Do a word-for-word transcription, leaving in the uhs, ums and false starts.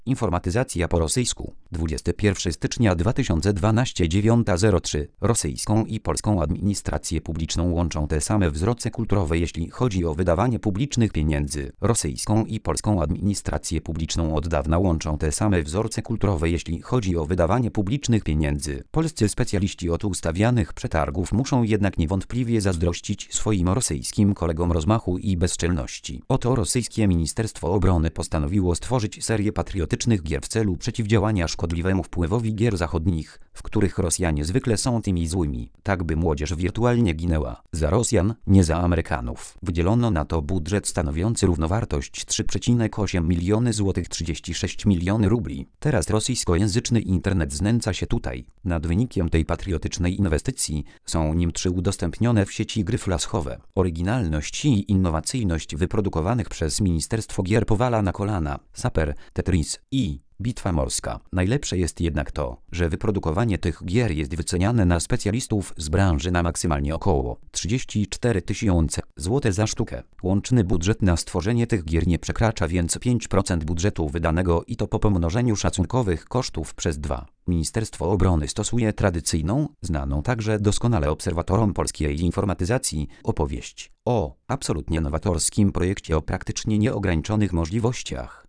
Informatyzacja po rosyjsku. dwudziestego pierwszego stycznia dwa tysiące dwunastego dziewiąta zero trzy. Rosyjską i polską administrację publiczną łączą te same wzorce kulturowe, jeśli chodzi o wydawanie publicznych pieniędzy. Rosyjską i polską administrację publiczną od dawna łączą te same wzorce kulturowe, jeśli chodzi o wydawanie publicznych pieniędzy. Polscy specjaliści od ustawianych przetargów muszą jednak niewątpliwie zazdrościć swoim rosyjskim kolegom rozmachu i bezczelności. Oto rosyjskie Ministerstwo Obrony postanowiło stworzyć serię patriotycznych gier w celu przeciwdziałania szkodliwemu wpływowi gier zachodnich, w których Rosjanie zwykle są tymi złymi, tak by młodzież wirtualnie ginęła. Za Rosjan, nie za Amerykanów. Wydzielono na to budżet stanowiący równowartość trzy przecinek osiem miliony złotych, trzydzieści sześć miliony rubli. Teraz rosyjskojęzyczny internet znęca się tutaj nad wynikiem tej patriotycznej inwestycji. Są nim trzy udostępnione w sieci gry flashowe. Oryginalność i innowacyjność wyprodukowanych przez Ministerstwo Gier powala na kolana Saper, Tetris i Bitwa morska. Najlepsze jest jednak to, że wyprodukowanie tych gier jest wyceniane na specjalistów z branży na maksymalnie około trzydzieści cztery tysiące złotych za sztukę. Łączny budżet na stworzenie tych gier nie przekracza więc pięć procent budżetu wydanego i to po pomnożeniu szacunkowych kosztów przez dwa. Ministerstwo Obrony stosuje tradycyjną, znaną także doskonale obserwatorom polskiej informatyzacji, opowieść o absolutnie nowatorskim projekcie o praktycznie nieograniczonych możliwościach.